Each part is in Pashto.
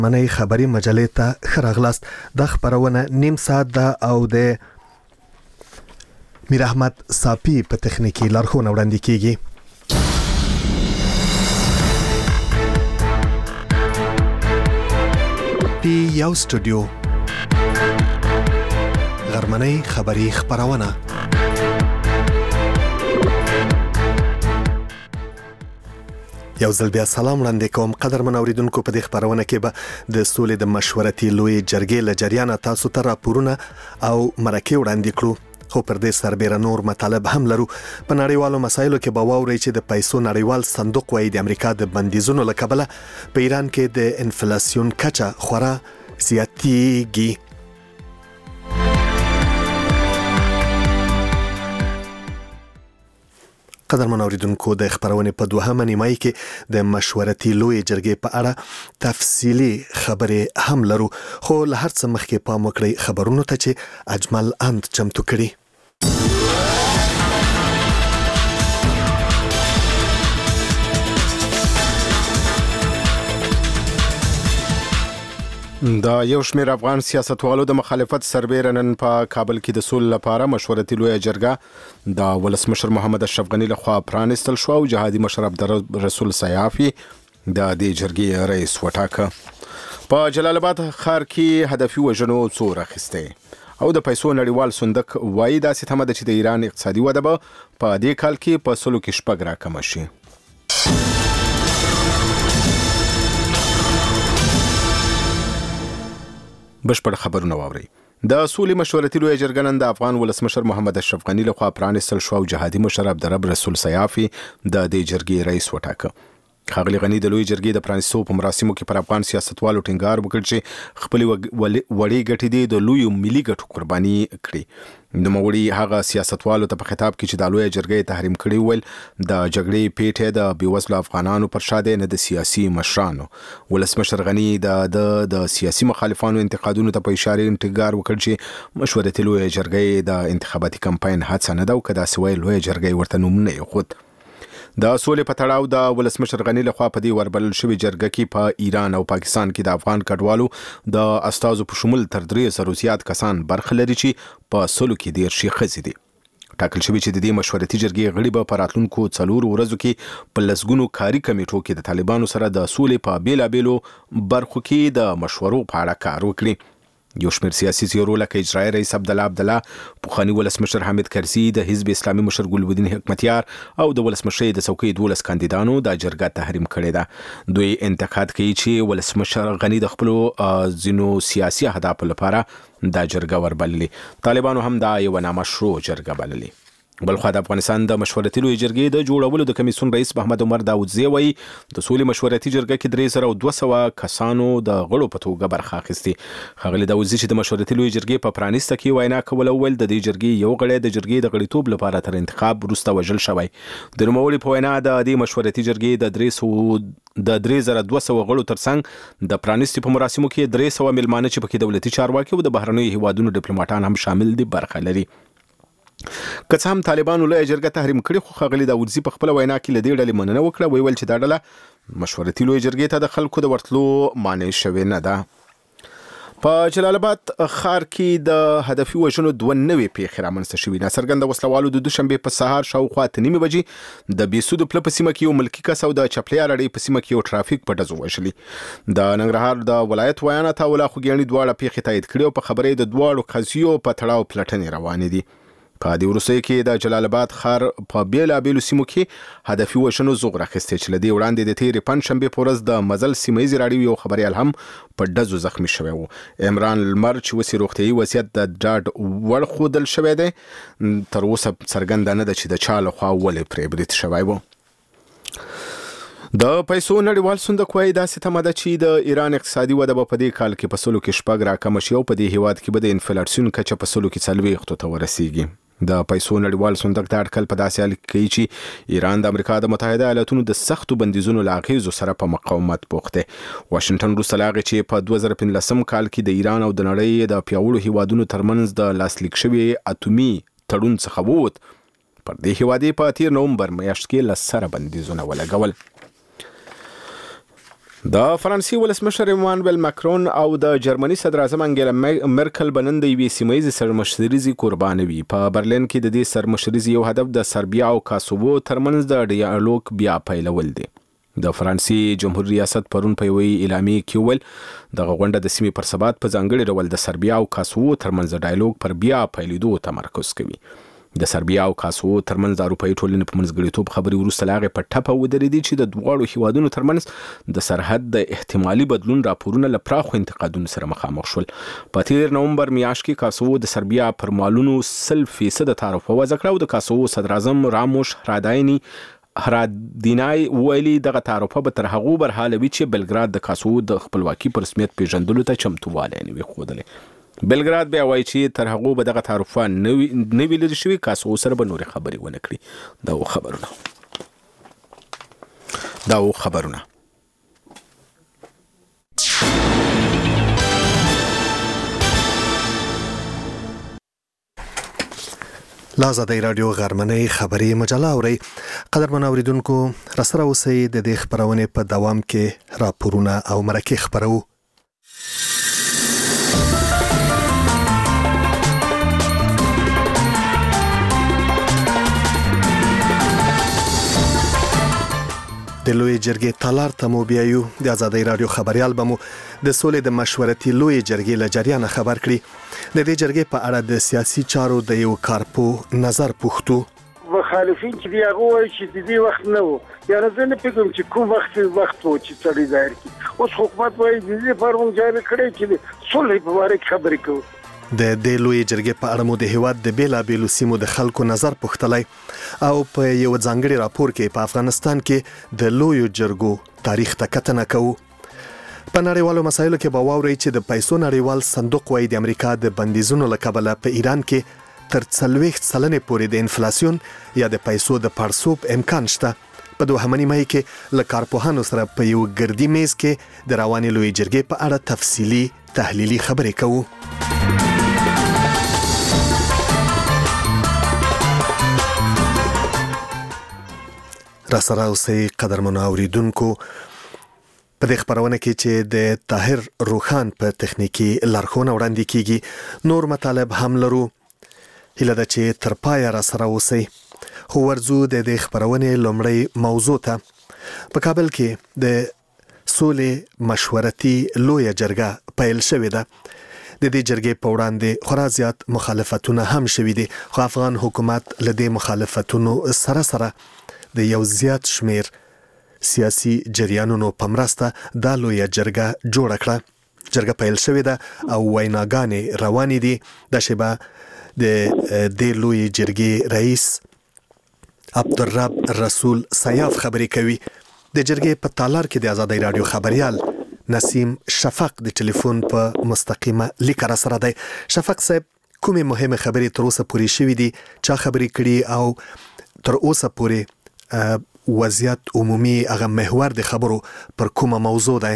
منی خبری مجلې ته ښه راغلاست. دا خبرونه نیم ساعت ده او د میر احمد صافي په تخنیکی لارښوونه وړاندې کیږي. پی یو سټوډیو غرمنۍ خبری خبرونه. یو ځل بیا سلام وړاندې کوم قدرمن اوریدونکو. په دې خبرونه کې به د سولې د مشورتي لوی جرګې له جریانه تاسو ته راپورونه او مرکې وړاندې کړو، خو پر دې سربېره نور مطالب هم لرو. په نړیوالو مسایلو کې به واورئ چې د پیسو نړیوال صندوق وايي د امریکا د بندیزونو له کبله په ایران کې د انفلاسیون کچه خورا زیاتېږي. قدرمن اوریدونکو، د خبرونې په دوهمه نیمایي کې د مشورتي لوی جرګې په اړه تفصیلي خبرې هم لرو، خو له هر څه مخکې پام وکړئ خبرونو ته چې اجمل اند چمتو کړي. دا یو شمېر افغان سیاستوالو د مخالفت سربېره نن په کابل کې د سولې لپاره مشورتي لویه جرګه د ولسمشر محمد اشرف غني لخوا پرانستل شو او جهادي مشر عبدالرسول سیافي د دې جرګې رئیس وټاکه. په جلال آباد ښار کې هدفي وژنو څور اخیستی او د پیسو نړیوال صندوق وایي داسې تمه ده چې د ایران اقتصادي وده به په دې کال کې په 100 کې 6 راکمه شي. بشپړ خبرونه واورئ. د سولې مشورتي لویه جرګه نن د افغان ولسمشر محمد اشرف غني لخوا پرانستل شو او جهادي مشر عبدالرسول سیافي د دې جرګې رئیس وټاکه. ښاغلي غني د لوی جرګې د پرانستو په مراسمو کې پر افغان سیاستوالو ټینګار وکړ چې خپلې وړې ګټې دې د لویو ملي ګټو قرباني کړي. نوموړي هغه سیاستوالو ته په خطاب کې چې د لویه جرګې تحریم کړي ویل د جګړې پیټه د بیوزلو افغانانو پر شا دی، نه د سیاسي مشرانو. ولسمشر غني د سیاسي مخالفانو انتقادونو ته په اشاره ټینګار وکړ چې مشورتي لویه جرګې د انتخاباتي کمپاین هڅه نه ده او که داسې ویل لویه جرګې ورته نوم نه یې. د سولې په تړاو د ولسمشر غني لخوا په دې وربلل شوې جرګه کې په ایران او پاکستان کې د افغان کډوالو د استازو په شمول تر 300 زیات کسان برخه لري چې په 100 کې 10 ښځې دي. ټاکل شوی چې د دې مشورتي جرګې غړي به په راتلونکو 4 ورځو کې په لسګونو کاري کمیټو کې د طالبانو سره د سولې په بیلابیلو برخو کې د مشورو په اړه کار وکړي. یو شمېر سیاسي څیرو لکه اجرایي رئیس عبدالله پخواني ولسمشر حامد کرزي، د حزب اسلامي مشر ګلبدین حکمتیار او د ولسمشرۍ د څوکۍ 12 کاندیدانو دا جرګه تحریم کړې ده. دوی انتقاد کوي چې ولسمشر غني د خپلو ځینو سیاسي اهدافو لپاره دا جرګه وربللې. طالبانو هم دا یو نامشروع جرګه بللې. بلخوا د افغانستان د مشورتي لوی جرګې د جوړولو د کمیسیون رئیس محمد عمر داودزی وایي د سولې مشورتي جرګه کې 3200 کسانو د غړو په توګه برخه اخیستې. ښاغلي داودزی چې د مشورتي لوی جرګې په پرانیسته کې وینا کوله ویل د دې جرګې یو غړی د جرګې د غړیتوب لپاره تر انتخاب وروسته وژل شوی. د نوموړي په وینا د دې مشورتي جرګې د 3200 غړو ترڅنګ د پرانیستي په مراسمو کې 300 مېلمانه چې پکې دولتي چارواکي او د بهرنیو هیوادونو ډیپلوماټان هم شامل دي برخه لري. که څه هم طالبانو لویه جرګه تحریم کړي، خو ښاغلي داودزي په خپله وینا کې له دې ډلې مننه وکړه. ویل چې دا ډله مشورتي لویه جرګې ته د خلکو د ورتلو مانع شوې نه ده. په جلال آباد ښار کې د هدفي وژنو 2 نوې پیښې رامنځته شوي. ناڅرګنده وسلوالو د دوشنبې په سهار شاوخوا 9 بجې د بیسودو پله په سیمه کې یو ملکي کس او د چپلیا رړۍ په سیمه کې یو ټرافیک په ډزو وژلي. د ننګرهار د ولایت ویانا تاولا خوګیاڼي دواړه پیښې تایید کړي او په خبره د دواړو قضیو په تړاو پلټنې روانې دي. په دې وروستیو کې د جلال آباد ښار په بیلابیلو سیمو کې هدفي وژنو زور اخیستی چې له دې وړاندې د تېرې پنجشنبې په ورځ د مزل سیمه ییزې راډیو یو خبریال هم په ډزو زخمي شوی و. عمران لمر چې اوس یې روغتیایي وضعیت د ډاډ وړ ښودل شوی دی، تر اوسه څرګنده نه ده چې د چا لخوا ولې پرې برید شوی و. د پیسو نړیوال صندوق وایي داسې تمه ده چې د ایران اقتصادي وده به په دې کال کې په 100 کې 6 راکمه شي او په دې هیواد کې به د انفلاسیون کچه په 100 کې 40 ته ورسیږي. د پیسو نړیوال صندوق د اټکل په داسې حال کې کوي چې ایران د امریکا د متحده ایالاتونو د سختو بندیزونو له اغیزو سره په مقاومت بوخت دی. واشنګټن وروسته له هغې چې په 2015 کال کې د ایران او د نړۍ د پیاوړو هیوادونو ترمنځ د لاسلیک شوي اتومي تړون څخه ووت، پر دې هیواد په 13 نومبر میاشت کې له سره بندیزونه ولګول. د فرانسې ولسمشر ایمانوئل ماکرون او د جرمني صدر اعظم انګیلا مرکل بنن د یوې سیمه‌ییزې سرمشریزې قرباني وي. په برلین کې د دې سرمشریزې یو هدف د سربیا او کاسوو ترمنځ د ډیالوګ بیا پیلول دی. د فرانسې جمهوریت ریاست پرون په یوې اعلامیه کې ویل دغه غونډه د سیمې پر ثبات په ځانګړي ډول د سربیا او کاسوو ترمنځ د ډیالوګ پر بیا پیلېدو تمرکز کوي. د سربیا او کاسوو ترمنځ د اروپایي ټولنې په منځګړیتوب خبرې وروسته له هغې په ټپه ودرېدې چې د دواړو هیوادونو ترمنځ د سرحد د احتمالي بدلون راپورونه له پراخو انتقادونو سره مخامخ شول. په تیر نومبر میاشت کې کاسوو د سربیا پر مالونو 100% تعرفه وضع کړه او د کاسوو صدر اعظم راموش هرادینای ویلي دغه تعرفه به تر هغو برحالوي چې بلګراد د کاسوو د خپلواکي په رسمیت پیژندلو ته چمتووالی نه وي ښودلی. بلګراد بیا وایي چې تر هغو به دغه تعرفه نه وي لرې شوي، کاسوو سره به نورې خبرې ونه کړي. دا و خبرونه. لا آزادۍ راډیو غرمنۍ خبري مجله اورئ. قدرمن اوریدونکو، راسره اوسئ د دې خپرونې په دوام کې راپورونه او مرکې خپرو. د لوی جرګې تالار ته مو بیایو. د آزادۍ راډیو خبريال به مو د سولې د مشورتي لوی جرګې له جریانه خبر کړي. د دې جرګې په اړه د سیاسي چارو د یو کارپو نظر پوښتو. مخالفین چې دی هغه وایي چې د دې وخت نه وو، یا نه زه نه پوهېږم چې کوم وخت وو چې سړی ظاهر کړي. اوس حکومت وایي د دې لپاره موږ جاري کړی چې د صلحې په باره کې خبرې کوو. د دې لوی جرګې په اړه مو د هیواد د بیلابیلو سیمو د خلکو نظر پوښتلی او په یو ځانګړي راپور کې په افغانستان کې د لویو جرګو تاریخ ته کتنه کوو. په نړیوالو مسایلو کې به واورئ چې د پیسو نړیوال صندوق وايي د امریکا د بندیزونو له کبله په ایران کې تر 40% پورې د انفلاسیون یا د پیسو د پړسوب امکان شته. په دوهمه نیمه کې له کارپوهانو سره په یو ګردي میز کې د روانې لوی جرګې په اړه تفصیلي تحلیلي خبرې کوو. راسره اوسئ قدرمنو اوریدونکو. په دې خبرونه کې چې د طاهر روخان په تخنیکی لارښوونه وړاندې کیږي، نور مطالب هم لرو. هیله ده چې تر پایه راسره اوسئ. خو ورځو د دې خبرونې لومړی موضوع ته. په کابل کې د سولې مشورتي لوی جرګه پیل شوې ده. د دې جرګې په وړاندې خورا زیات مخالفتونه هم شوي دي، خو افغان حکومت له دې مخالفتونو سره د یو زیات شمیر سیاسي جریانونو په مرسته دا لوی جرګه جوړه کړه. جرګه پیل شوې ده او ویناګانې روانې دي. دا شیبه د دې لوی جرګې رئیس عبدالرب رسول سیاف خبرې کوي. د جرګې په تالار کې د آزادۍ راډیو خبريال نسیم شفق د ټلیفون په مستقیمه لیک را سره دی. شفق صاحب، کومې مهمه خبرې تر اوسه پورې شوې دي؟ چا خبرې کړي او تر اوسه پورې وضعیت عمومي هغه محور د خبرو پر کومه موضوع ده؟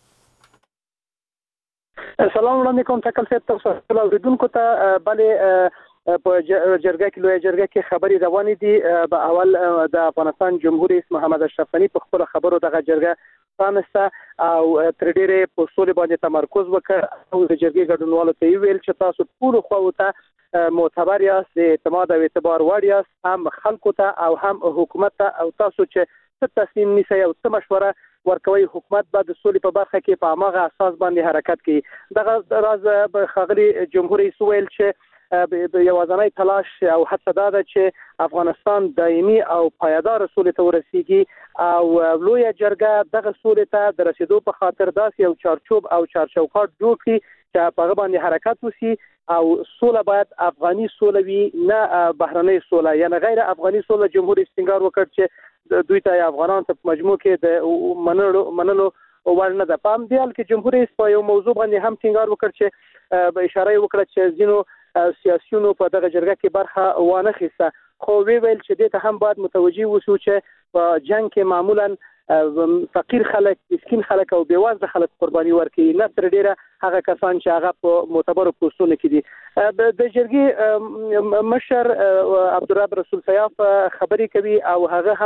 سلام وړاندې کوم تکل صاحب، تاسو اوریدونکو ته بلې په جرګه کې لوی جرګه کې خبرې روانې دي. په اول د افغانستان جمهور رئیس محمد اشرف غني په خپل خبرو دغه جرګه پامسته او تر ډیره په سولې باندې تمرکز وکړ او د جرګې ګډونوالو ته ویل چې تاسو ټول خو ته معتبر یاست، د اعتماد او اعتبار وړ یاست، هم خلکو ته او هم حکومت ته، او تاسو چې څه تصمیم نیسئ او څه مشوره ورکوي، حکومت به د سولې په برخه کې په هماغه اساس باندې حرکت کوي. دغه راز به ښاغلي جمهور رئیس ویل چې یوازینی تلاش او هڅه دا ده چې افغانستان دایمي او پایدار سولې ته ورسیږي او لوی جرګه دغه سولې ته د رسیدو په خاطر داسې یو چارچوب او چارچوکاټ جوړ کړي چې په هغه باندې حرکت وشي او سوله باید افغاني سوله وي، نه بهرنۍ سوله، یعنی غیر افغاني سوله. جمهور رئیس ټینګار وکړ چې دوی ته افغانان ته په مجموع کې د منلو وړ نه ده. په همدې حال کې جمهور رئیس په یو موضوع باندې هم ټینګار وکړ چې به اشاره وکړه چې ځینو سیاسيونو په دغه جرګه کې برخه وانه خسته، خو ویل چې دې ته هم باید متوجي وشو چې په جنگ کې معمولا فقیر خلک، مسکین خلک او بیوازه خلک قرباني ورکوي، نه تر ډیره هغه کسان چې هغه په معتبرو پوسټونو کې دي. د جرګې مشر عبدالرب رسول سیاف خبرې کوي او هغه هم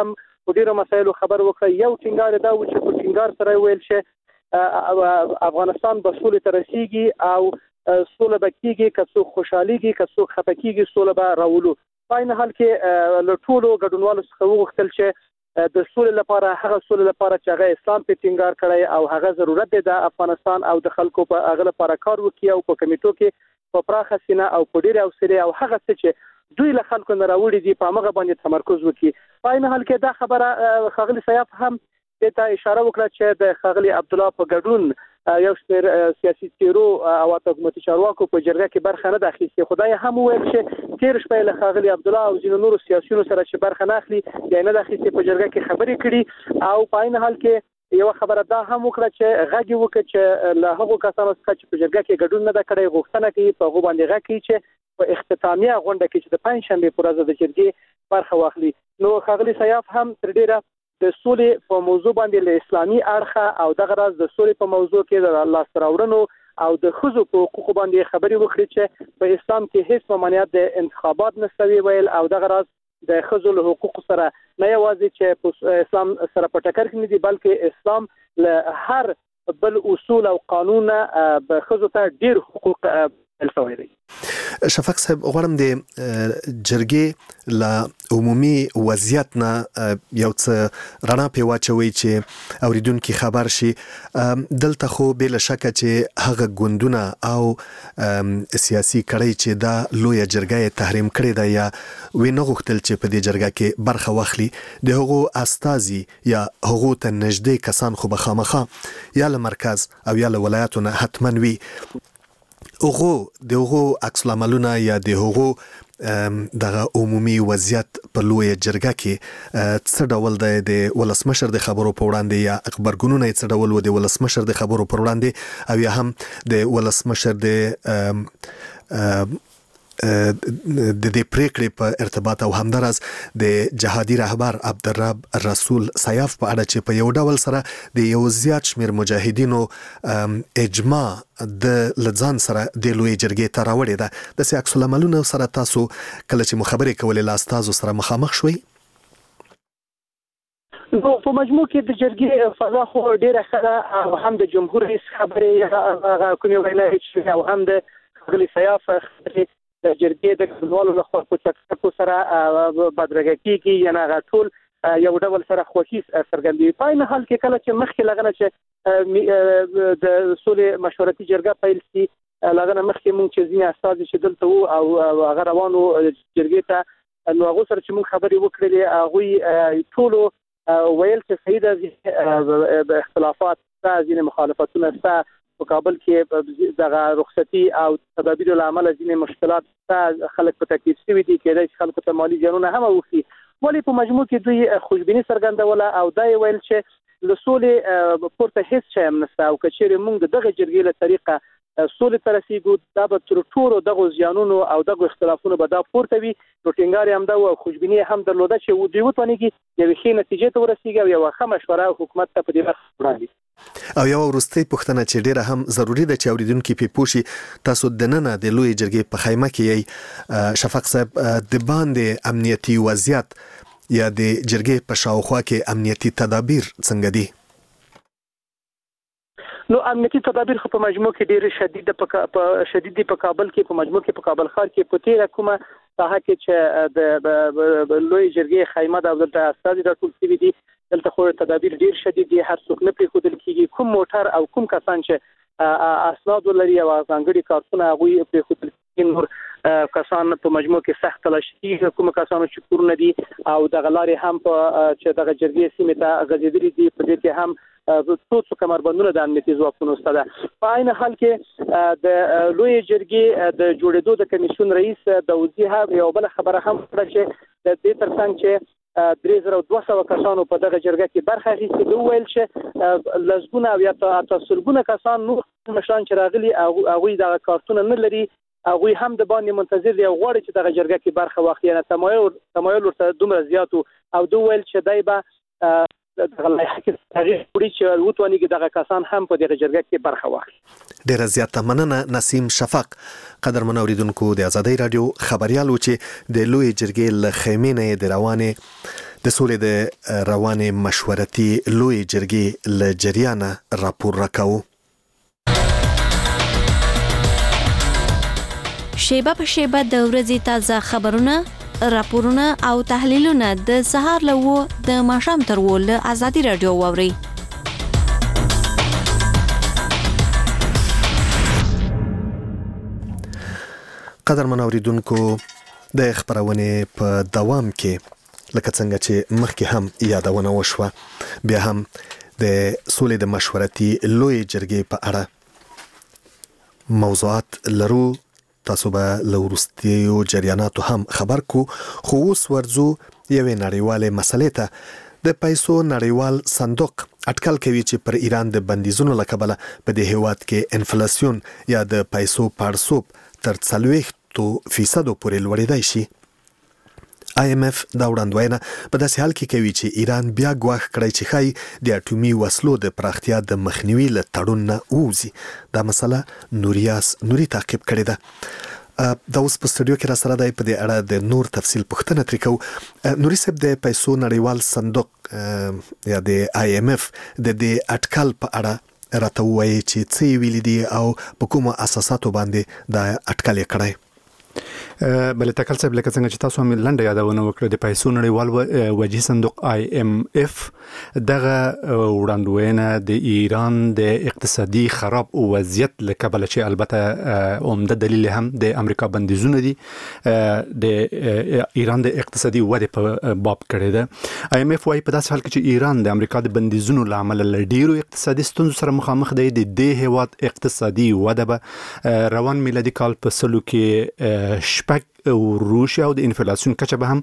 په ډیرو مسایلو خبر وکړ. یو ټینګار دا و چې په ټینګار سره ویل چې افغانستان به سولې ته رسیږي او سوله به کېږي، که څوک خوشحالېږي که څوک خفه کېږي سوله به راولو. په عین حال کې له ټولو ګډونوالو څخه وغوښتل چې د سولې لپاره هغه سولې لپاره چې هغه اسلام په ټینګار کړی او هغه ضرورت دی د افغانستان او د خلکو په هغه لپاره کار وکړي او په کمیټو کې په پراخه سینه او په ډېرې حوصلې او هغه څه چې دوی له خلکو نه راوړي دي په هغه باندې تمرکز وکړي. په عین حال کې دا خبره ښاغلي سیاف هم دې ته اشاره وکړه چې د ښاغلي عبدالله په ګډون یو شمېر سیاسي څیرو او حکومتي چارواکو په جرګه کې برخه نه ده اخیستې. خو دا یې هم وویل چې تېره شپه یې له ښاغلي عبدالله او ځینو نورو سیاسیونو سره چې برخه نه اخلي یا نه ده اخیستې په جرګه کې خبرې کړي او په عین حال کې یو خبره دا هم وکړه چې غږ یې وکړه چې له هغو کسانو څخه چې په جرګه کې ګډون نه ده کړی غوښتنه کوي په هغو باندې غږ کوي چې په اختتامیه غونډه کې چې د پنجشنبې په ورځ د جرګې برخه واخلي. نو ښاغلي سیاف هم تر ډېره د سولې په موضوع باندې له اسلامي اړخه او دغه راز د سولې په موضوع کې د لاسته راوړنو او د ښځو په حقوقو باندې خبرې وکړي چې په اسلام کې هیڅ ممانعت د انتخابات نشته ویل او دغه راز د ښځو له حقوقو سره نه یوازې چې په اسلام سره په ټکر کې نه دي بلکې اسلام له هر بل اصول او قانون به ښځو ته ډېر حقوق الفوي دي. شفق صاحب غواړم د جرګې له عمومي وضعیت نه یو څه رڼا پې واچوي چې اوریدونکي خبر شي. دلته خو بې له شکه چې هغه ګوندونه او سیاسي کړۍ چې دا لویه جرګه یې تحریم کړې ده یا وی نه غوښتل چې په دې جرګه کې برخه واخلي د هغو استازي یا هغو ته نږدې کسان خو به خامخا یا له مرکز او یا له ولایاتو نه حتما وي دغه عکس العملونه یا دغه دغه عمومي وضعیت په لویه جرګه کې څه ډول د ولسمشر د خبرو په وړاندې یا خبرګونونه څه ډول و د ولسمشر د خبرو پر وړاندې او یا هم د ولسمشر د دې پریکړې په ارتباط او همدارس د جهادي رهبر عبدالرب رسول سیاف په اړه چې په یو ډول سره د یو زیات شمیر مجاهدینو اجماع د لځان سره د لوی جرګې ته راوړې ده د عکس العملونو سره تاسو کله چې مخابرې کولې له استادو سره مخامخ شوي؟ نو په مجموع کې د جرګې فضا خو ډېره ښه ده او هم د جمهور رئیس خبرې کومې ویلای شي او هم د ښاغلي سیاف خبرې د جرګې د ګډونوالو لخوا په چکچکو سره بدرګه کېږي یا هغه ټول یو ډول سره خوښي څرګندوي. په عین حال کې کله چې مخکې لغنه چې د سولې مشورتي جرګه پیل شي لغنه مخکې مونږ چې ځینې استازي چې دلته وو او هغه روانو جرګې ته نو هغو سره چې مونږ خبرې وکړلې هغوی ټولو ویل چې صحیح ده اختلافات شته ځینې مخالفتونه شته په کابل کې دغه رخصتي او تدابیر له امله ځینې مشکلات شته خلک په تکلیف شوي دي کېدای شي خلکو ته مالي زیانونه هم اوښي ولې په مجموع کې دوی خوشبیني څرګندوله او دا یې ویل چې له سولې پورته هیڅ شی هم نشته او که چیرې موږ د دغه جرګې له طریقه سولې ته رسیږو دا به تر ټولو دغو زیانونو او دغو اختلافونو به دا پورته وي. نو ټینګار یې همدا و او خوشبیني هم درلوده چې دوی وتوانېږي یوې ښې نتیجې ته ورسیږي او یوه ښه مشوره حکومت ته په دې برخه وړاندې. او یو وروستۍ پوښتنه چې ډیره هم ضروری ده چې اوریدونکي پې پوه شي تاسو دننه د لوی جرګې په خیمه کې یې شفق صاحب د باندې امنیتي وضعیت یا د جرګې په شاوخوا کې امنیتي تدابیر څنګه دي؟ نو امنیتي تدابیر خو په مجموع کې ډېر شدید دي په کابل کې په مجموع کې په کابل ښار کې په تیره کومه ساحه کې چې د لوی جرګې خیمه ده او دلته استازي راټول شوي دي دلته خو تدابیر ډېر شدید دي هر څوک نه پرېښودل کېږي کوم موټر او کوم کسان چې اسناد ولري او ځانګړي کارتونه هغوی پرېښودل کېږي نور کسان په مجموع کې سخت تلاشي کېږي کوم کسانو چې کورونه دي او دغه لارې هم چې دغه جرګې سیمې ته غځېدلي دي په دې کې هم څو کمربندونه د امنیتي ځواکونو سره ده. په عین حال کې د لوی جرګې د جوړېدو د کمیسیون رئیس داودي هم یو بل خبره هم کړه چې د دې ترڅنګ چې 3200 کسانو په دغه جرګه کې برخه اخیستې دوی ویل چې لزګونه او یا تاسلګونه کسان نور مشران چې راغلي هغوی دغه کارتونه نه لري هغوی هم د باندې منتظر دي او غواړي چې دغه جرګه کې برخه واخلي نه تمایل ورته دومره زیات او دوی ویل چې دای به دغه لایحه کې تغییر وکړي چې وتوانېږي دغه کسان هم په دغه جرګه کې برخه واخلي. ډېره زیاته مننه نسیم شفق قدرمن اوریدونکو د آزادۍ رادیو خبریال و چې د لوی جرګې له خیمې نه د روانې د سولې د روانې مشورتي لوی جرګې له جریانه راپور راکاو. شیبه په شیبه د ورځې تازه خبرونه، راپورونه او تحلیلونه د سهار له 9 د ماښام تر 10 له ازادي رادیو واورئ. قدرمن اوریدونکو، د خبرونه په دوام کې لکه څنګه چې مخکې هم یادونه وشوه، بیا هم د سولې د مشورتي لوی جرګې په اړه موضوعات لرو. تاسو به له وروستیو جریاناتو هم خبر کو، خو اوس ورځو یوې نړیوالې مسلې ته. د پیسو نړیوال صندوق اټکل کوي چې پر ایران د بندیزونو له کبله په دې هیواد کې انفلیسیون یا د پیسو پړسوب تر 40% پورې لوړېدای شي. IMF دا وړاندوینه په داسې حال کې کوي چې ایران بیا ګواښ کړی چې ښایي د اټومي وسلو د پراختیا د مخنیوي له تړون نه ووځي. دا مسله نوري تعقیب کړې ده. دا اوس په سټوډیو کې را سره دی، په دې اړه د نور تفصیل پوښتنه ترې کوو. نوري صاحب، د پیسو نړیوال صندوق یا د IMF د دې اټکل په اړه راته ووایي چې څه یې ویلي دي او په کومو اساساتو باندې دا اټکل یې کړی. بل تکل صاحب، لکه څنګه چې تاسو هم لنډه یادونه وکړه، د پیسو نړیوال وجهي صندوق IMF دغه وړاندوینه د ایران د اقتصادي خراب وضعیت لکبل چې البته عمده دلیل هم د امریکا بندیزونه دي د ایران د اقتصادي وده په باب کړی ده. IMF وايي په داسې حال کې چې ایران د امریکا د بندیزونو لامل لډیرو اقتصادي ستونزو سره مخامخ دی، د دې هیواد اقتصادي وده به روان میلادي کال په سلو کې شپږ روسیا او د انفلیسیون کچه به هم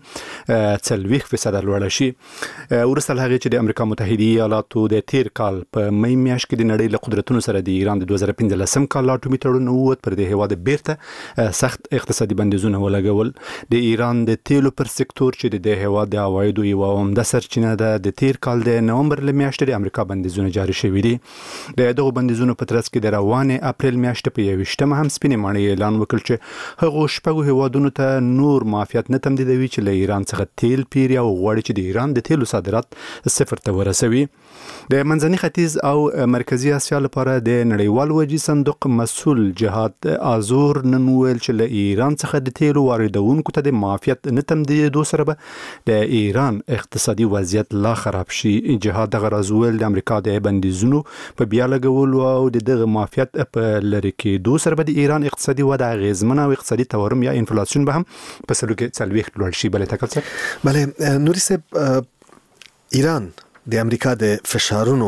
40% لوړه شي. ورسره هغه چې د امریکا متحده ایالاتو د تیر کال په مې میاشت کې د نړۍ له قدرتونو سره د ایران د 2015 کال اټومي تړون ووت، پر دې هیواد بیرته سخت اقتصادي بندیزونه ولګول. د ایران د تیلو پر سکتور چې د هیواد د عوایدو یو عمده سرچینه ده، د تیر کال د نومبر له میاشتې د امریکا بندیزونه جاري شوي دي. د دغه بندیزونو په ترڅ کې د روانې اپریل میاشتې په 21 هم سپینې ماڼۍ اعلان وکړ چې هغه شپږو هیوادونو ته نور معافیت نه تمدیدوي چې له ایران څخه تیل پیري او غواړي چې د ایران د تیلو صادرات صفر ته ورسوي. د منځني ختیځ او مرکزی اسیا لپاره د نړیوال وجهي صندوق مسؤل جهاد آزور نن ویل چې له ایران څخه د تیلو واردونکو ته د معافیت نه تمدیدو سره به د ایران اقتصادي وضعیت لا خراب شي. جهاد دغه راز ویل د امریکا د بندیزونو په بیا لګولو او دغه معافیت په لری کېدو سره به د ایران اقتصادي وده اغیزمنه او اقتصادي تورم یا انفلیسیون به هم په سلو کې 40 لوړ شي. بل تکل څه بله نوري صاحب، ایران د امریکا د فشارونو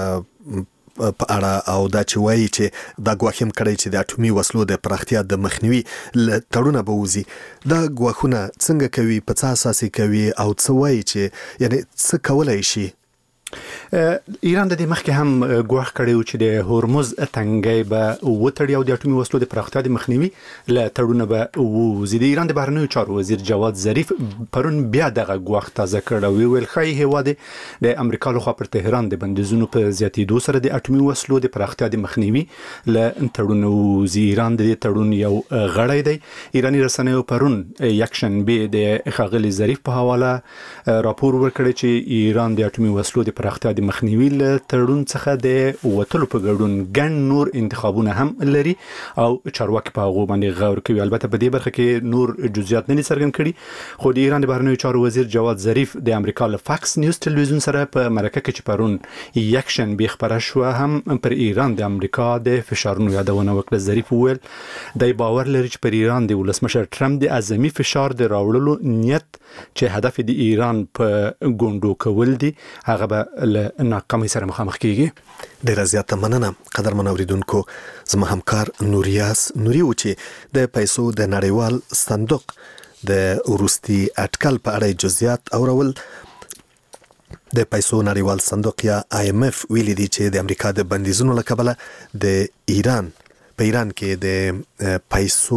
په اړه او دا چې وایي چې دا ګواښ هم کړی چې د اټومي وسلو د پراختیا د مخنیوي تړونه به وځي، دا ګواښونه څنګه کوي، په څه اساس کوي او څه وایي چې یعنی څه کولای شي؟ ایران د دې مخکې هم ګواښ کړی و چې د هورمز تنګی به وتړي او د اټومي وسلو د پراختیا د مخنیوي له تړونه به ووځي. د ایران د بهرنیو چارو وزیر جواد ظریف پرون بیا دغه ګواښ تازه کړ او ویل ښایي هیواد د امریکا لخوا پر تهران د بندیزونو په زیاتېدو سره د اټومي وسلو د پراختیا د مخنیوي له تړونه ووځي. ایران د دې تړون یو غړی دی. ایرانی رسنیو پرون یکشنبه د ښاغلي ظریف په حواله راپور ورکړی چې ایران د اټومي وسلو د پراختیا د مخنیوي له تړون څخه د وټلو په ګډون ګڼ نور انتخابونه هم لري او چارواکي په هغه باندې غور کوي. البته په دې برخه کې نور جزئیات نه څرګند کړي، خو د ایران د بهرنیو چارو وزیر جواد ظریف د امریکا له فاکس نیوز ټلویزیون سره په مرکه کې چې پرون یکشنبه خبره شو هم پر ایران د امریکا د فشارونو یادونه وکړه. ظریف وویل د باور لري چې پر ایران د ولسمشر ټرمپ د اعظمي فشار د راوړلو نیت چې هدف د ایران په ګوندو کول دي هغه به ناکامۍ سره مخامخ کیږي. ډیره زیاته مننه قدرمن اوریدونکو. زما همکار نوري و چې د پیسو د نړیوال صندوق د وروستي اټکل په اړه جزئیات اورول. د پیسو نړیوال صندوق یا IMF ویلي دی چې د امریکا د بندیزونو له کبله د ایران کې د پیسو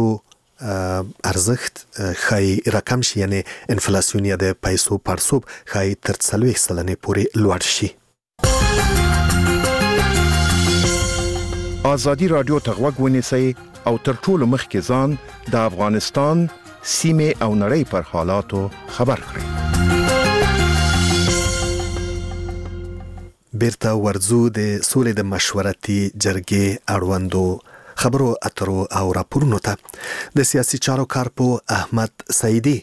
ارزښت خای رقم شي، یعنی انفلیسیون یا د پیسو پړسوب خای تر 40% پورې لوړ شي. آزادی رادیو ته غوږ ونیسئ او تر ټولو مخکې ځان د افغانستان سیمه او نړۍ پر حالاتو خبر کړئ. بیرته ورځو د سولې د مشورتي جرګې اړوندو خبرو اترو او راپورونو ته. د سیاسي چارو کارپو احمد سعیدي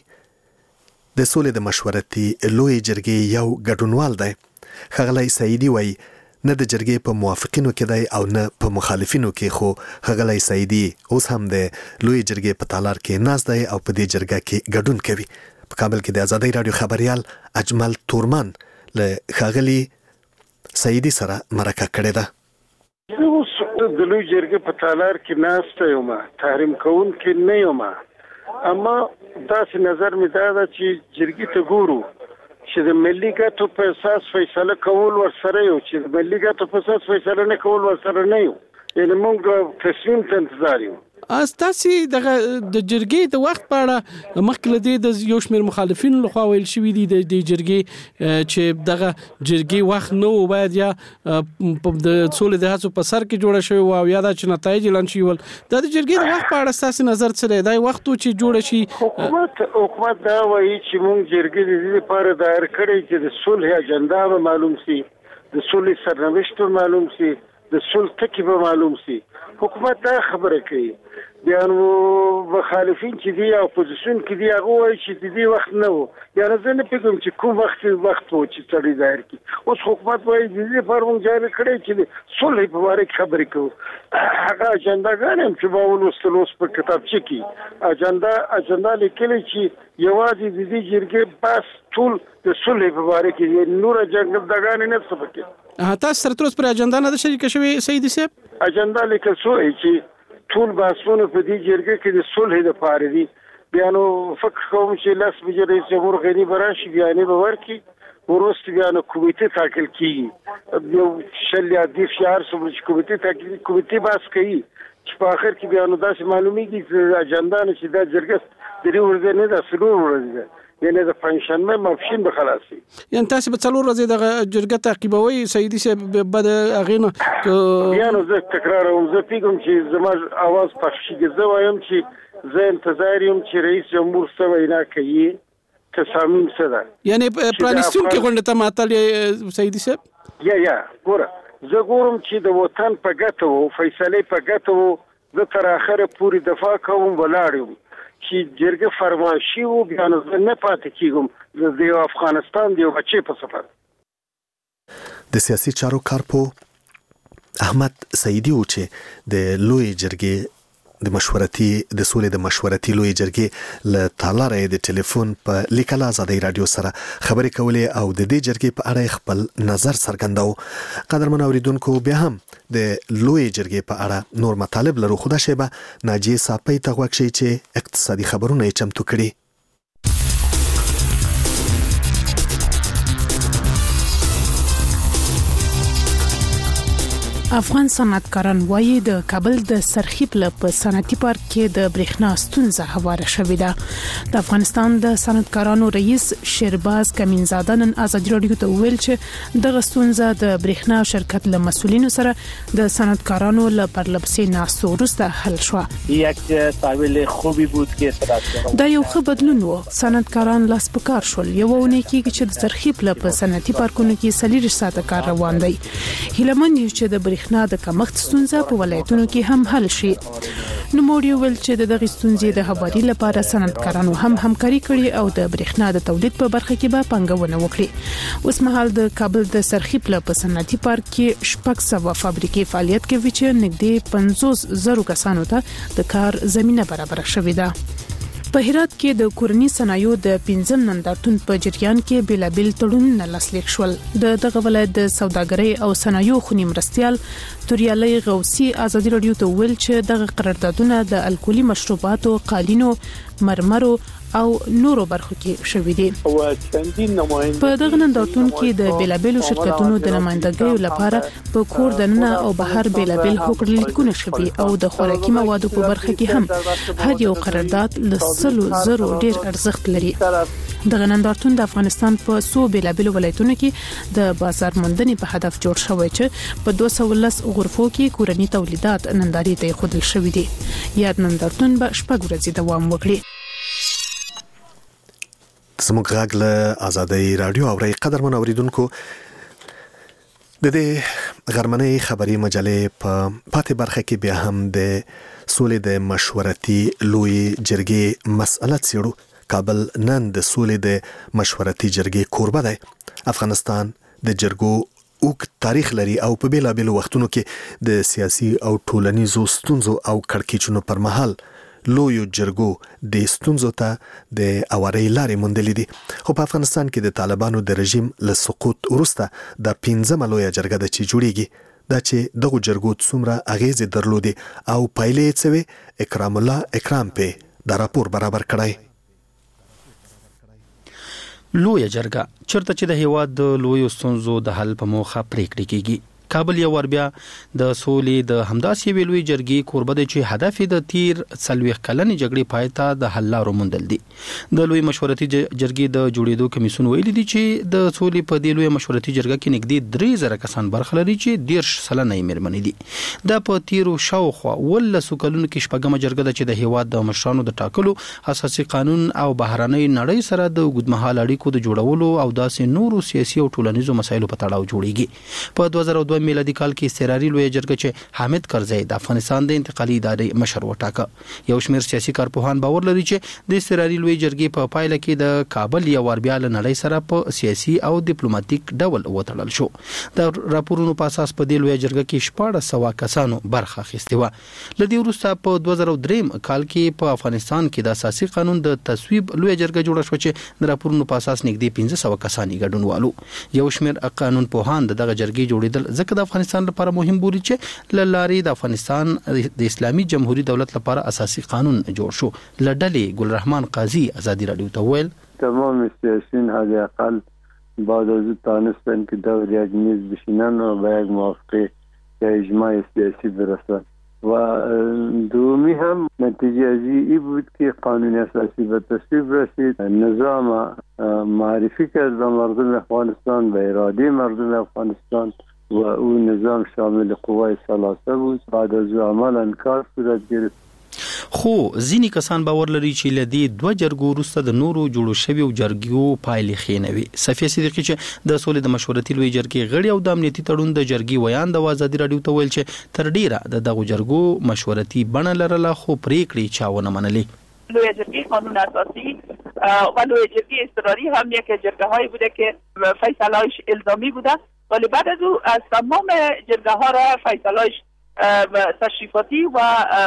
د سولې د مشورتي لوی جرګې یو ګډونوال دی. ښاغلی سعیدي وایي نه د جرګې په موافقینو کې دی او نه په مخالفینو کې، خو ښاغلی سعیدي اوس هم د لوی جرګې په تالار کې ناست دی او په دې جرګه کې ګډون کوي. په کابل کې د آزادۍ راډیو خبریال اجمل تورمان له ښاغلي سعیدي سره مرکه کړې ده. اوس د لوی جرګې په تالار کې ناست یم، تحریم کوونکی نه یم، اما داسې نظر مې دا ده چې جرګې ته ګورو چې د ملي ګټو په اساس فیصله کول ورسره یو، چې د ملي ګټو په اساس فیصله نه کول ورسره نه یو، یعنې موږ تصمیم ته انتظار یو. تاسې د جرګې د وخت په اړه مخکې له دې د یو شمېر مخالفینو لخوا ویل شوي دي د جرګې چې دغه جرګې وخت نه و، باید یا د سولې د هڅو په سر کې جوړه شوې وه او یا دا چې نتایج اعلان شوي ول. دا د جرګې د وخت په اړه ستاسې نظر څه دی؟ دا وخت و چې جوړه شي. حکومت دا وایي چې موږ جرګې د دې لپاره دایر کړی چې د صلح اجنډا به معلوم شي، د صلح سرنوشت به معلوم شي، د صلح ټکي به معلوم شي. حکومت دا خبره کوي. بیا نو مخالفین چې دي او اپوزیشن کې دي هغه وایي چې د دې وخت نه و، یعنې زه نه پوهېږم چې کوم وخت و چې سړی ظاهر کړي. اوس حکومت وایي د دې لپاره موږ جاري کړی چې د صلح په باره کې خبرې کوو. هغه اجنډاګانې هم چې ما ولوستل اوس په کتابچه کې اجنډا لیکلې چې یوازې د دې جرګې بس ټول د صلح په باره کې نور اجنډاګانې نه څه پکې. تاسو سره تر اوسه پر اجنډا نه ده شریکه شوې سعیدي صاحب؟ اجنډا لیکل شوی چې ټول بحثونه په دې جرګه کې د صلح لپاره دي. بیا نو فکر کوم چې 10 بجې رئیس جمهور غني به راشي، بیانیه به ورکړي، وروسته بیا نو کمیټې ټاکل کېږي. یو شل یا 10 شهر څومره چې کمیټې بحث کوي چې په آخر کې بیا نو داسې معلومیږي چې اجنډا نه چې دا جرګه 3 ورځې نه ده، 4 ورځې ده، یعنې د پنجشنبه ماپښین به خلاص شي. یعنې تاسې به 4 ورځې دغه جرګه تعقیبوئ سعیدي صاحب؟ به د هغې نه بیا نو زه تکراروم، زه پوهېږم چې زما اواز پخ شي، زه وایم چې زه انتظار یم چې رئیس جمهور څه وینا کوي، تصامیم څه ده. یعنې پرانیستونکې غونډې ته معطل یې سعیدي صاحب؟ یا ګوره زه ګورم چې د وطن په ګټه وو، فیصلې په ګټه وو، زه تر آخره پورې دفاع کوم، ولاړ یم. چې جرګه فرمایشي وو بیا نو زه نه پاتې کېږم د افغانستان د یو بچې په سفر. د سیاسي چارو کارپو احمد سعیدي و چې د لوی جرګې د سولې د مشورتي لوی جرګې له تالاره د ټلیفون په لیکل آزادۍ رادیو سره خبرې کولې او د دې جرګې په اړه خپل نظر څرګنداو. قدرمن اوریدونکو، بیا هم د لوی جرګې په اړه نور مطالب لرو، خو دا شیبه ناجیه صافی ته غوږ شئ چې اقتصادي خبرونه یې چمتو کړي. افغان صنعتکاران وایي د کابل د سرخیب په صنعتي پارک کې د برېښنا ستونزه هواره شوې ده. د افغانستان د صنعتکارانو رئیس شیرباز کمینزاده نن آزادي راډیو ته وویل چې دغه ستونزه د برېښنا شرکت له مسؤلینو سره د صنعتکارانو له پرلپسې ناستو وروسته حل شوه. یک قابل خوبی بود که دا یو ښه بدلون و. صنعتکاران لاس په کار شول. یو ونې کېږي چې د سرخیب په صنعتي پارکونو کې 40 ساعته کار روان دی. هیلمن یو چې د برېښنا د کمښت ستونزه په ولایتونو کې هم حل شي. نو موږ ویل چې دغه ستونزې د هواري لپاره صنعتکارانو هم همکاري کړي او د برېښنا د تولید په برخه کې به پنګونه وکړي. اوس مهال د کابل د سرخیب په صنعتي پارک کې 600 فابریکې فعالیت کوي چې نږدې 50,000 کسانو ته د کار زمينه برابر شوې ده. په هرات کې د کورني صنایعو د 5م نندارتون په جریان کې بیلابل تړونونه لاسلیک شول. دغه ولایت د سوداګرۍ او صنایعو خونی مرستيال توریالي غوسی آزادي راډیو ته ویل چې دغه قراردادونه د الکولي مشروباتو، قالینو، مرمرو او نورو برخو کې شوې دي. په دغه نندارتون کې د بیلابل شرکتونو د نمائندګیو لپاره په کور دننه او بهر بیلابل هوکړه لیکونه شوي او د خوراکي موادو په برخه کې هم هر یو قرارداد له 100,000 ډیر ارزښت لري. دغه نندارتون د افغانستان په 100 بیلابل ولایتونو کې د بازار موندنې په هدف جوړ شوی چې په 210 غرفو کې کورني تولیدات نندارې ته خودل شوې دي. یاد نندارتون به 6 ورځې دوام وکړي. زموږ غږ له آزادۍ رادیو او قدرمن اوریدونکو، د دې غرمنۍ خبري مجلې په پاتې برخه کې بیا هم د سولې د مشورتي لوی جرګې مسأله څېړو. کابل نن د سولې د مشورتي جرګې کوربه دی. افغانستان د جرګو اوږد تاریخ لري او په بیلابیلو وختونو کې د سیاسي او ټولنیزو ستونزو او کړکېچونو پر مهال لویو جرګو د ستونزو ته د اوارۍ لارې موندلې دي. خو په افغانستان کې د طالبانو د رژیم له سقوط وروسته د 15مه لویه جرګه ده چې جوړیږي. دا چې دغو جرګو څومره اغیزې درلودې او پایلې یې څه وې، اکرام الله اکرام پې دا راپور برابر کړی. لویه جرګه چرته چې د هیواد د لویو ستونزو د حل په موخه پریکړې کیږي. کابل یو ور بیا د سولې د همداسې ویلوي جرګې کوربه دی چې هدف د تیر 40 کلنې جګړې پایته د حل لارو موندل دي. د لوی مشورتي جرګې د جوړېدو کمیسیون ویلي دي چې د سولې په دې لوی مشورتي جرګه کې نږدې 3000 کسان برخه لري چې 10 سلنه یې مېرمنې دي. دا په تیرو شاوخوا 18 کلونو کې شپږمه جرګه ده چې د هیواد د مشرانو د ټاکلو، اساسي قانون او بهراني نړۍ سره د اوږدمهاله اړیکو د جوړولو او داسې نورو سیاسي او ټولنیزو مسایلو په تړاو جوړیږي. په 2002 میلادي کال کې استقراري لوی جرګه چې حامد کرزی د افغانستان د انتقالي ادارې مشر وټاکه. یو شمېر سیاسي کارپوهان باور لري چې د استقراري لوی جرګې په پایله کې د کابل یو ور بیا له نړۍ سره په سیاسي او ډیپلوماټیک ډول وتړل شو. د راپورونو په اساس په دې لوی جرګه کې 1400 کسانو برخه اخیستې و. لدی وروسته په 2003 کال کې په افغانستان کې د اساسي قانون د تصویب لوی جرګه جوړه شو چې د راپورونو په اساس نږدې 1500 کسان ګډون والو. یو شمېر قانون پوهان دغه جرګې جوړیدل ځکه د افغانستان لپاره مهم بولي چې لارې د افغانستان د اسلامي جمهوریت دولت لپاره اساسي قانون جوړ شو. لډلې ګل رحمان قاضي آزادی رادیو ته ویل تمام السياسيين حد اقل بعد از دانستن که دور یک میز بشینن و به یک موافقه یا اجماع سیاسی برسن و دومی هم نتیجه از این بود که قانون اساسی به تصویب رسید، نظام معرفی کرد به مردم افغانستان، به اراده مردم افغانستان و اون نظام شامل قوای ثلاثه بود. بعد از عمل انکار صورت گرفت. خو ځینی کسان باور لري چې لدی دوه جرګو وروسته د نورو جوړو شویو جرګو پایلې خینوي. صفیه صدیقی چې د سولې د مشورتي لوی جرګې غړي او د امنیتي تړون د جرګې ویان د آزادی رادیو ته ویل چې تر ډیره د دغه جرګو مشورتي بڼه لرله خو پریکړې چاونه منلې. لوی جرګې قانون اساسی و لوی جرګې اضطراری هم یک جرګه هایی بوده که فیصله‌اش الزامی بوده، ولی بعد از او از تمام جرگه ها را فیصله‌اش تشریفاتی و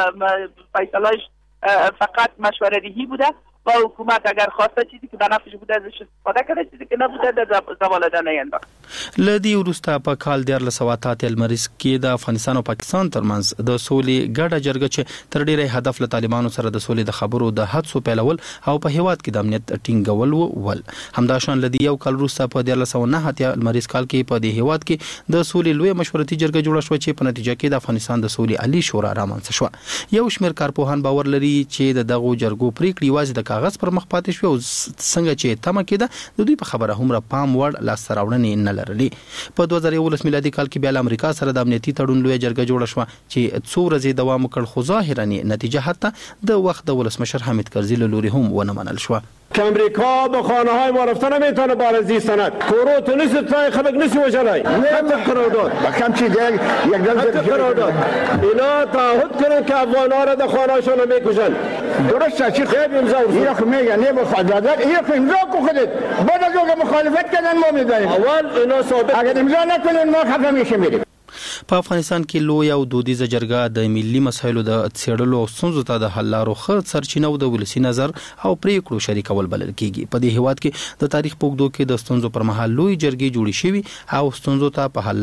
فیصله‌اش فقط مشورتی بوده و حکومت اگر خواسته چیزی که به نفعش بوده ازش استفاده کرده، چیزی که نبوده در زوال دادن انداخت. لدی وروسته په کال 1987 المریز کې د افغانستان او پاکستان ترمنځ د سولې ګډه جرګه چې تر ډیره هدف له طالبانو سره د سولې د خبرو د حدسو پیلول او په هیواد کې د امنیت ټینګول ول. همداشان لدی یو کال وروسته په 1999 المریز کال کې په دې هیواد کې د سولې لوی مشورتي جرګه جوړه شو چې په نتیجه کې د افغانستان د سولې علي شورا رامنځته شو. یو شمېر کارپوهان باور لري چې د دغو جرګو پریکړې یوازې د کاغذ پر مخ پاتې شو او څنګه چې تمه کېده د دوی په خبره هم پام وړ لاسته راوړنې نه لرلې. په 2011 میلادي کال کې بیا له امریکا سره د امنیتي تړون لوی جرګه جوړه شو چې څو ورځې دوام وکړ، خو ظاهرا نتیجه حتی د وخت د ولسمشر حامد کرزي له لوري هم ونه منل شو. که امریکا به خانه های ما رفته نمیتونه بعد از این سند کورو تونس تای خبق نسی وجلای حتی قرارداد کم چی دیگه یک دل قرارداد اینا تعهد کردن که افغان‌ها را در خانه‌شون میکشن. درسته چی خیلی امضا اینا که میگن نمیخواد اینا که امضا کو خودت بعد از اون مخالفت کردن ما میدونیم اول اینا ثابت اگر امضا نکنن ما خفه میشیم میریم. په افغانستان کې لوی او دودیزه جرګه د ملي مسایلو د څېړلو او ستونزو ته د حل لارو ښه سرچینه او د ولسي نظر او پریکړو شریکول بلل کیږي. په دې هیواد کې د تاریخ په اوږدو کې د ستونزو پر مهال لوی جرګې جوړې شوي او ستونزو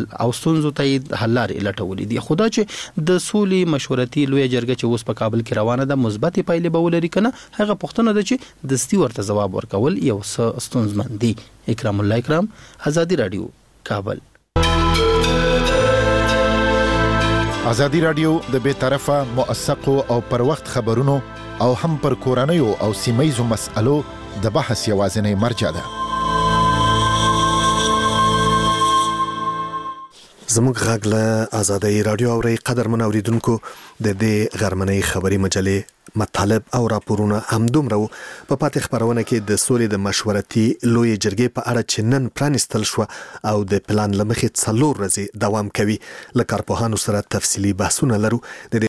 ته حل لارې لټولې دي. خو دا چې د سولې مشورتي لوی جرګه چې اوس په کابل کې روانه ده مثبتې پایلې به ولري که نه، هغه پوښتنه ده چې دستي ورته ځواب ورکول یو څه ستونزمن دي. اکرام الله اکرام، آزادی رادیو، کابل. آزادی رادیو د بے طرفه موثقو او پر وخت خبرونو او هم پر کورنیو او سیمایزو مسألو د بحث یوازینی مرجع ده. زموږ غږ له آزادی رادیو اوري. قدرمن اوریدونکو، د دې غرمنۍ خبري مجلې مطالب او راپورونه همدومره وو. په پاتې خبرونه کې د سولې د مشورتي لوی جرګې په اړه چې نن پرانیستل شو او د پلان لمخې 4 ورځې دوام کوي. له کارپوهانو سره تفصیلي بحثونه لرو. د